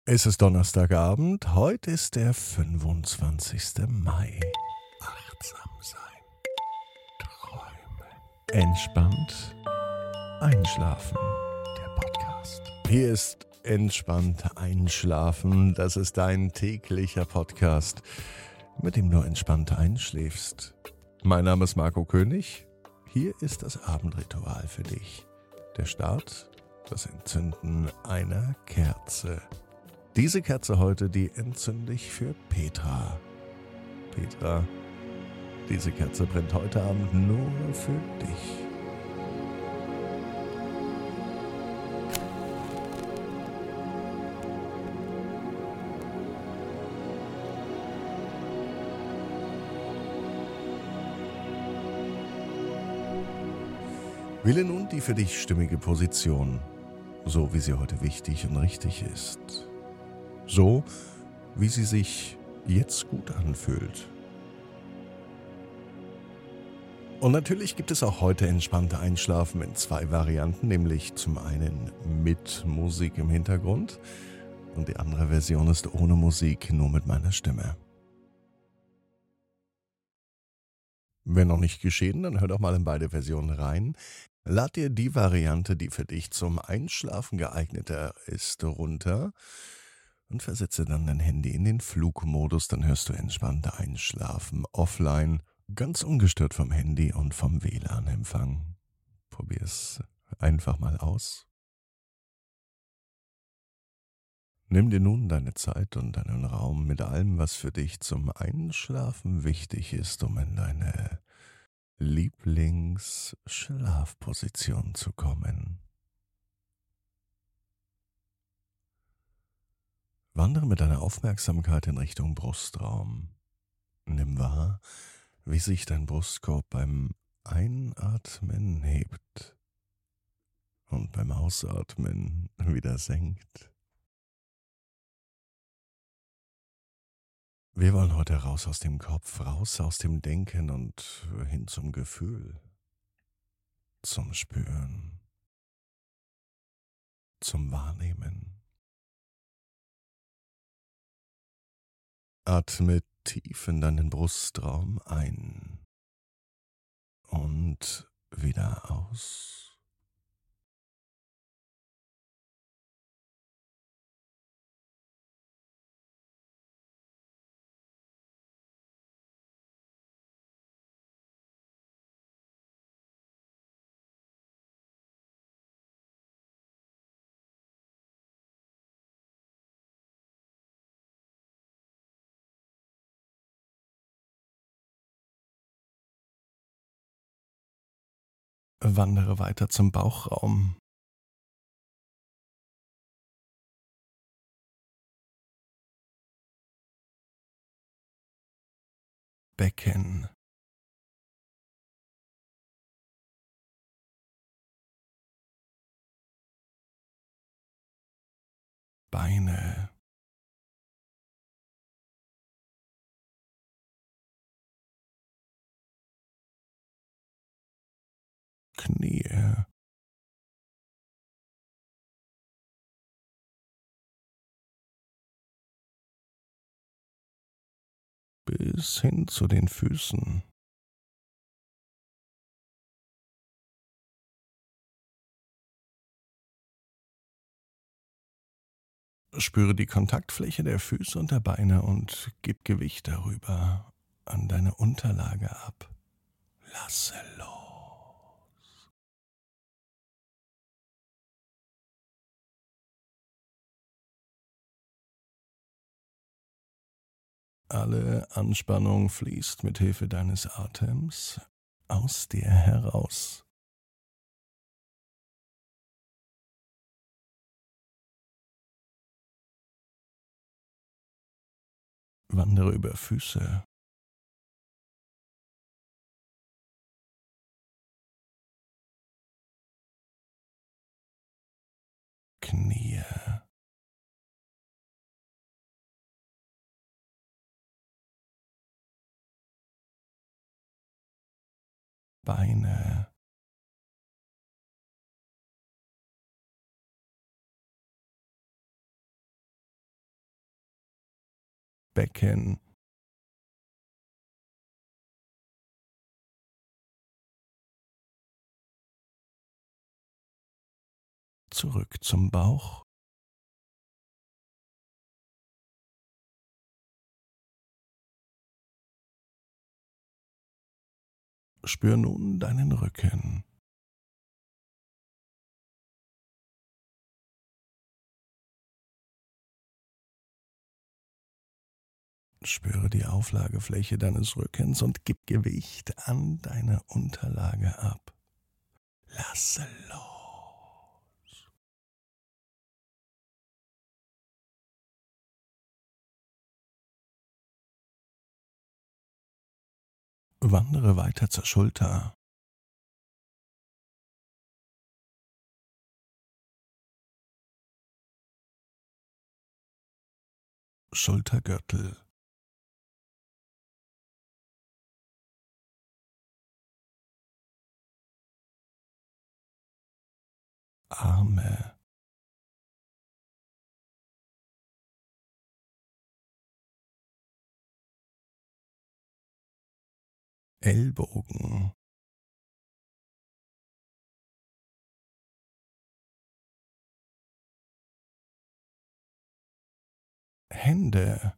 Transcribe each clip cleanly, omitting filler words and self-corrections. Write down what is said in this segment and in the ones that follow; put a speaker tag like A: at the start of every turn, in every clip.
A: Es ist Donnerstagabend, heute ist der 25. Mai. Achtsam sein, träumen, entspannt einschlafen, der Podcast. Hier ist Entspannt einschlafen, das ist dein täglicher Podcast, mit dem du entspannt einschläfst. Mein Name ist Marco König, hier ist das Abendritual für dich. Der Start, das Entzünden einer Kerze. Diese Kerze heute, die entzünde ich für Petra. Petra, diese Kerze brennt heute Abend nur für dich. Wähle nun die für dich stimmige Position, so wie sie heute wichtig und richtig ist. So, wie sie sich jetzt gut anfühlt. Und natürlich gibt es auch heute entspannte Einschlafen in zwei Varianten, nämlich zum einen mit Musik im Hintergrund und die andere Version ist ohne Musik, nur mit meiner Stimme. Wenn noch nicht geschehen, dann hör doch mal in beide Versionen rein. Lad dir die Variante, die für dich zum Einschlafen geeigneter ist, runter und versetze dann dein Handy in den Flugmodus, dann hörst du entspannt einschlafen, offline, ganz ungestört vom Handy und vom WLAN-Empfang. Probier's einfach mal aus. Nimm dir nun deine Zeit und deinen Raum mit allem, was für dich zum Einschlafen wichtig ist, um in deine Lieblingsschlafposition zu kommen. Wandere mit deiner Aufmerksamkeit in Richtung Brustraum. Nimm wahr, wie sich dein Brustkorb beim Einatmen hebt und beim Ausatmen wieder senkt. Wir wollen heute raus aus dem Kopf, raus aus dem Denken und hin zum Gefühl, zum Spüren, zum Wahrnehmen. Atme tief in deinen Brustraum ein und wieder aus. Wandere weiter zum Bauchraum. Becken, Beine, Knie, bis hin zu den Füßen. Spüre die Kontaktfläche der Füße und der Beine und gib Gewicht darüber an deine Unterlage ab. Lasse los. Alle Anspannung fließt mit Hilfe deines Atems aus dir heraus. Wandere über Füße, Knie, Beine, Becken, zurück zum Bauch, spür nun deinen Rücken, spüre die Auflagefläche deines Rückens und gib Gewicht an deine Unterlage ab. Lasse los. Wandere weiter zur Schulter, Schultergürtel, Arme, Ellbogen, Hände,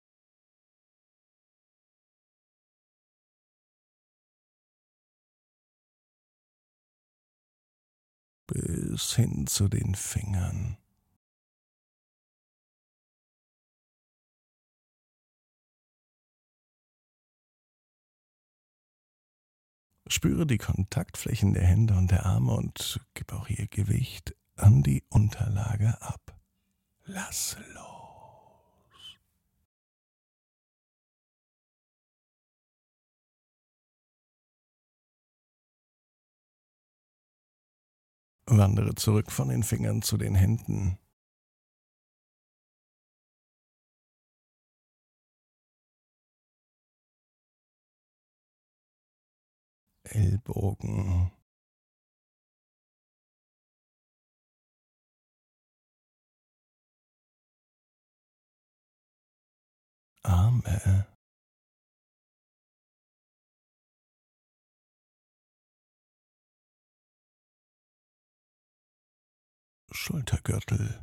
A: bis hin zu den Fingern. Spüre die Kontaktflächen der Hände und der Arme und gib auch hier Gewicht an die Unterlage ab. Lass los. Wandere zurück von den Fingern zu den Händen. Ellbogen, Arme, Schultergürtel,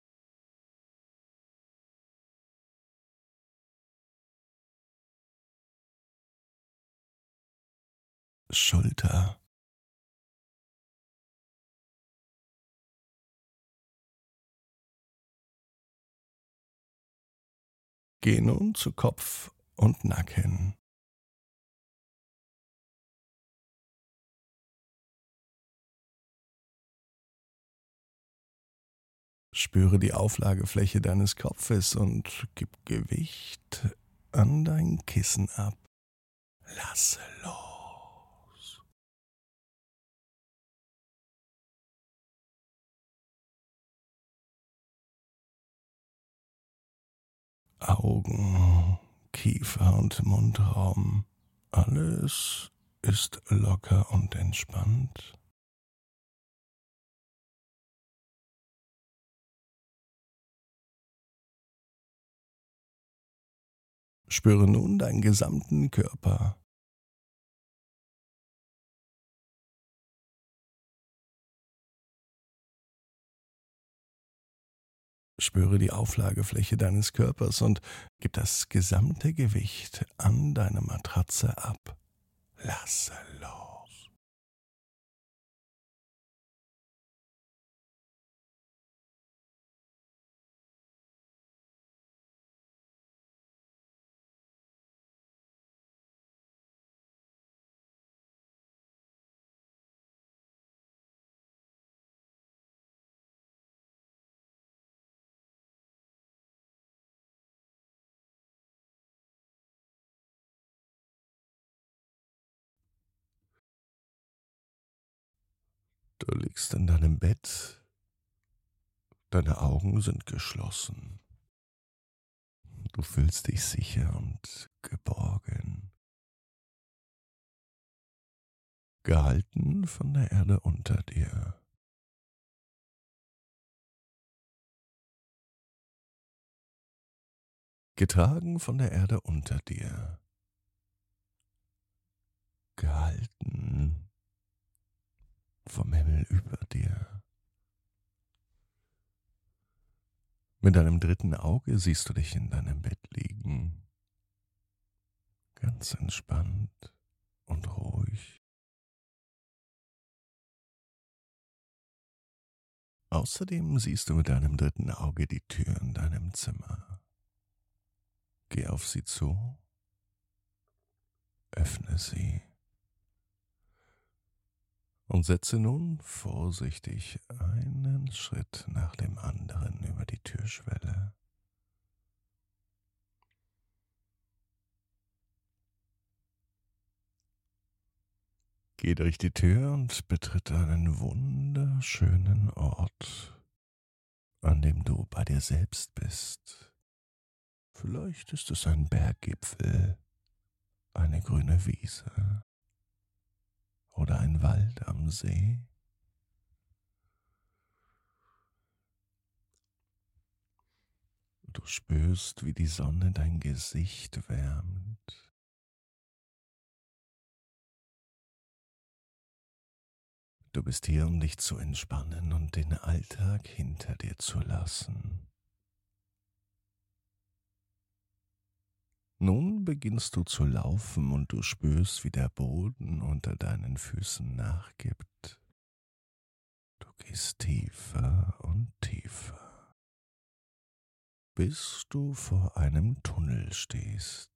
A: Schulter, geh nun zu Kopf und Nacken. Spüre die Auflagefläche deines Kopfes und gib Gewicht an dein Kissen ab. Lasse los. Augen, Kiefer und Mundraum, alles ist locker und entspannt. Spüre nun deinen gesamten Körper. Spüre die Auflagefläche deines Körpers und gib das gesamte Gewicht an deine Matratze ab. Lasse los. Du liegst in deinem Bett, deine Augen sind geschlossen. Du fühlst dich sicher und geborgen, gehalten von der Erde unter dir. getragen von der Erde unter dir, gehalten vom Himmel über dir. Mit deinem dritten Auge siehst du dich in deinem Bett liegen, ganz entspannt und ruhig. Außerdem siehst du mit deinem dritten Auge die Tür in deinem Zimmer. Geh auf sie zu, öffne sie und setze nun vorsichtig einen Schritt nach dem anderen über die Türschwelle. Geh durch die Tür und betritt einen wunderschönen Ort, an dem du bei dir selbst bist. Vielleicht ist es ein Berggipfel, eine grüne Wiese oder ein Wald am See. Du spürst, wie die Sonne dein Gesicht wärmt. Du bist hier, um dich zu entspannen und den Alltag hinter dir zu lassen. Nun beginnst du zu laufen und du spürst, wie der Boden unter deinen Füßen nachgibt. Du gehst tiefer und tiefer, bis du vor einem Tunnel stehst.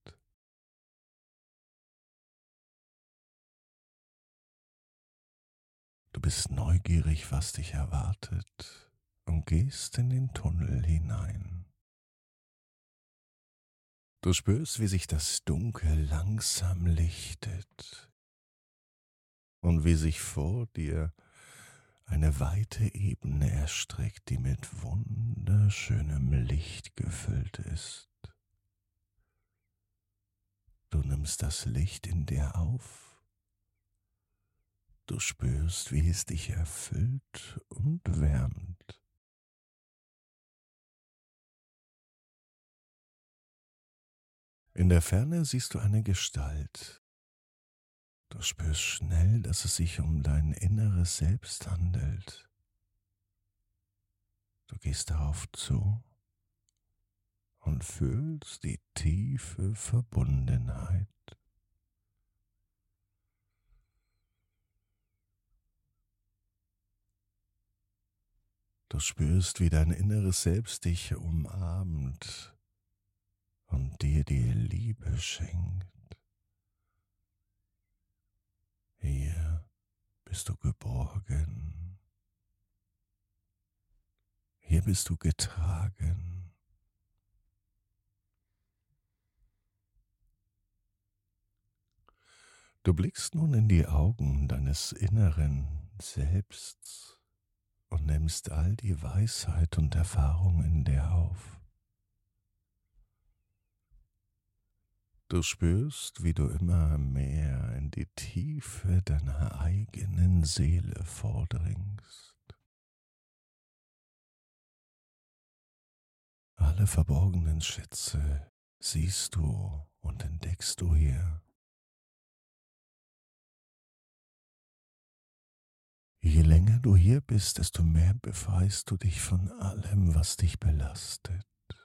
A: Du bist neugierig, was dich erwartet, und gehst in den Tunnel hinein. Du spürst, wie sich das Dunkel langsam lichtet und wie sich vor dir eine weite Ebene erstreckt, die mit wunderschönem Licht gefüllt ist. Du nimmst das Licht in dir auf. Du spürst, wie es dich erfüllt und wärmt. In der Ferne siehst du eine Gestalt. Du spürst schnell, dass es sich um dein inneres Selbst handelt. Du gehst darauf zu und fühlst die tiefe Verbundenheit. Du spürst, wie dein inneres Selbst dich umarmt und dir die Liebe schenkt. Hier bist du geborgen. Hier bist du getragen. Du blickst nun in die Augen deines inneren Selbsts und nimmst all die Weisheit und Erfahrung in dir auf. Du spürst, wie du immer mehr in die Tiefe deiner eigenen Seele vordringst. Alle verborgenen Schätze siehst du und entdeckst du hier. Je länger du hier bist, desto mehr befreist du dich von allem, was dich belastet.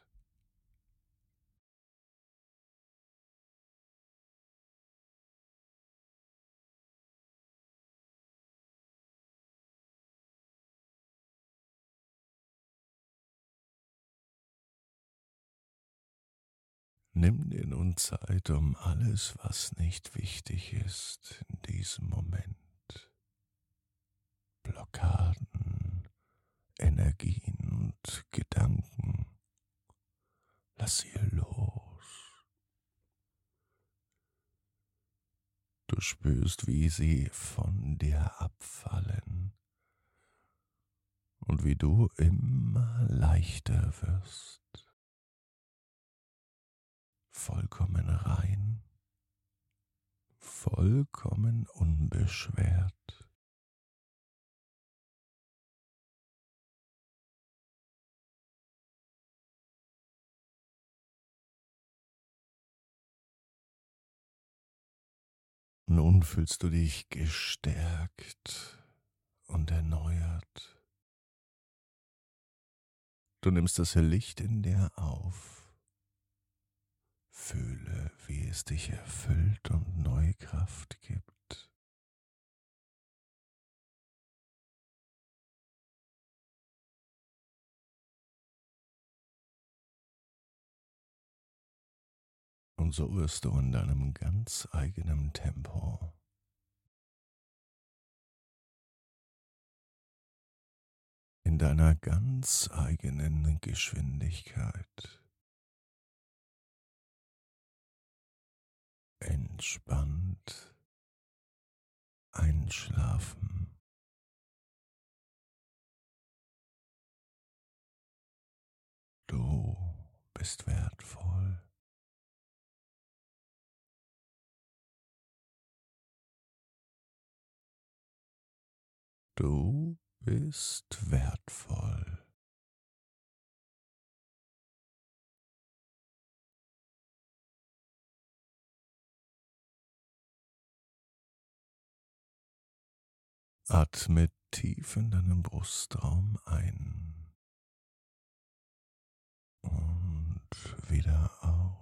A: Nimm dir nun Zeit, um alles, was nicht wichtig ist, in diesem Moment. Blockaden, Energien und Gedanken. Lass sie los. Du spürst, wie sie von dir abfallen und wie du immer leichter wirst. Vollkommen rein, vollkommen unbeschwert. Nun fühlst du dich gestärkt und erneuert. Du nimmst das Licht in dir auf. Fühle, wie es dich erfüllt und neue Kraft gibt. Und so wirst du in deinem ganz eigenen Tempo, in deiner ganz eigenen Geschwindigkeit entspannt einschlafen. Du bist wertvoll. Du bist wertvoll. Atme tief in deinen Brustraum ein und wieder aus.